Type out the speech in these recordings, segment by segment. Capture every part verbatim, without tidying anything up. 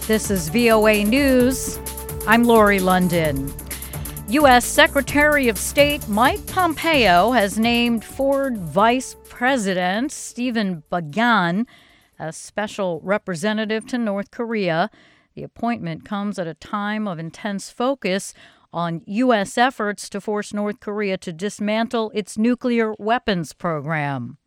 This is V O A News. I'm Lori London. U S. Secretary of State Mike Pompeo has named Ford Vice President Stephen Biegun as special representative to North Korea. The appointment comes at a time of intense focus on U S efforts to force North Korea to dismantle its nuclear weapons program.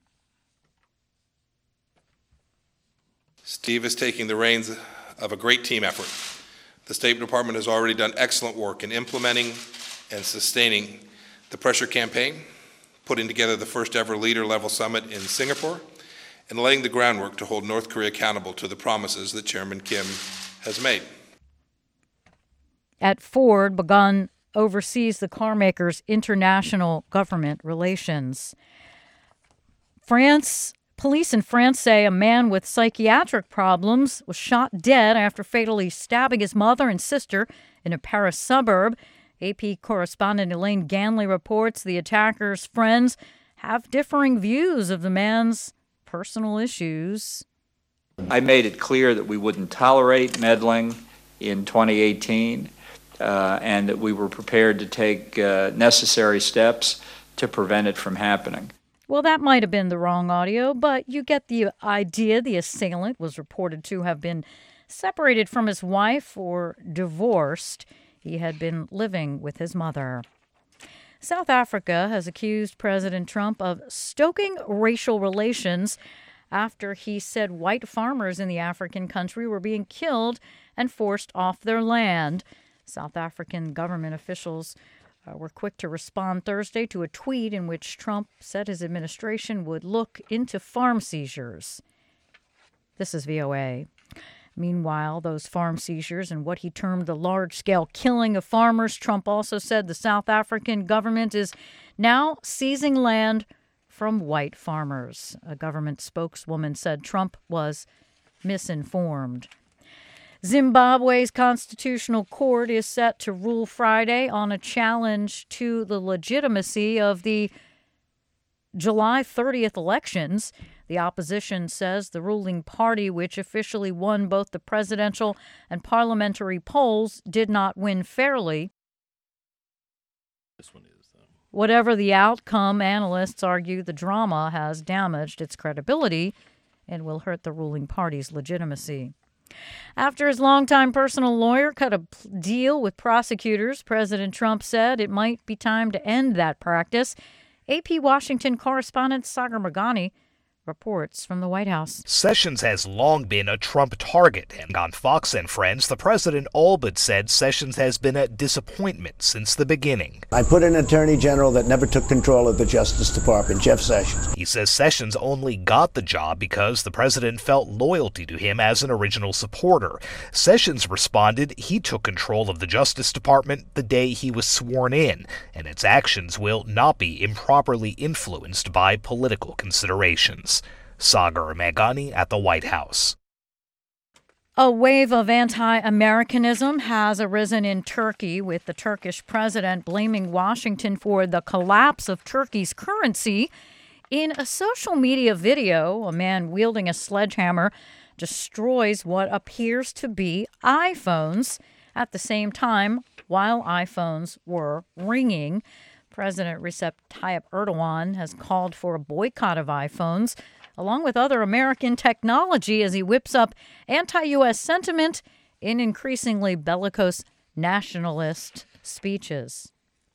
Steve is taking the reins of a great team effort. The State Department has already done excellent work in implementing and sustaining the pressure campaign, putting together the first ever leader-level summit in Singapore, and laying the groundwork to hold North Korea accountable to the promises that Chairman Kim has made. At Ford, Biegun oversees the carmaker's international government relations. France Police in France say a man with psychiatric problems was shot dead after fatally stabbing his mother and sister in a Paris suburb. A P correspondent Elaine Ganley reports the attacker's friends have differing views of the man's personal issues. I made it clear that we wouldn't tolerate meddling in twenty eighteen uh, and that we were prepared to take uh, necessary steps to prevent it from happening. Well, that might have been the wrong audio, but you get the idea. The assailant was reported to have been separated from his wife or divorced. He had been living with his mother. South Africa has accused President Trump of stoking racial relations after he said white farmers in the African country were being killed and forced off their land. South African government officials Uh, were quick to respond Thursday to a tweet in which Trump said his administration would look into farm seizures. This is V O A. Meanwhile, those farm seizures and what he termed the large-scale killing of farmers, Trump also said the South African government is now seizing land from white farmers. A government spokeswoman said Trump was misinformed. Zimbabwe's constitutional court is set to rule Friday on a challenge to the legitimacy of the July thirtieth elections. The opposition says the ruling party, which officially won both the presidential and parliamentary polls, did not win fairly. This one is, though. Whatever the outcome, analysts argue the drama has damaged its credibility and will hurt the ruling party's legitimacy. After his longtime personal lawyer cut a deal with prosecutors, President Trump said it might be time to end that practice. A P Washington correspondent Sagar Meghani reports from the White House. Sessions has long been a Trump target, and on Fox and Friends, the president all but said Sessions has been a disappointment since the beginning. I put an attorney general that never took control of the Justice Department, Jeff Sessions. He says Sessions only got the job because the president felt loyalty to him as an original supporter. Sessions responded he took control of the Justice Department the day he was sworn in, and its actions will not be improperly influenced by political considerations. Sagar Meghani at the White House. A wave of anti-Americanism has arisen in Turkey, with the Turkish president blaming Washington for the collapse of Turkey's currency. In a social media video, a man wielding a sledgehammer destroys what appears to be iPhones at the same time while iPhones were ringing. President Recep Tayyip Erdogan has called for a boycott of iPhones, along with other American technology, as he whips up anti-U S sentiment in increasingly bellicose nationalist speeches.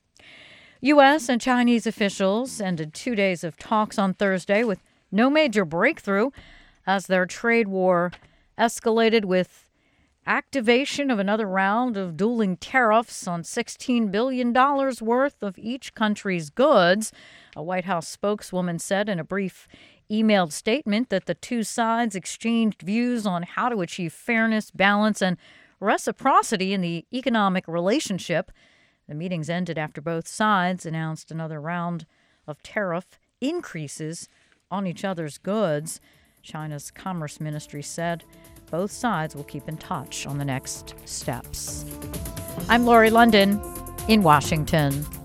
U S and Chinese officials ended two days of talks on Thursday with no major breakthrough as their trade war escalated with activation of another round of dueling tariffs on sixteen billion dollars worth of each country's goods. A White House spokeswoman said in a brief emailed statement that the two sides exchanged views on how to achieve fairness, balance, and reciprocity in the economic relationship. The meetings ended after both sides announced another round of tariff increases on each other's goods. China's Commerce Ministry said both sides will keep in touch on the next steps. I'm Lori London in Washington.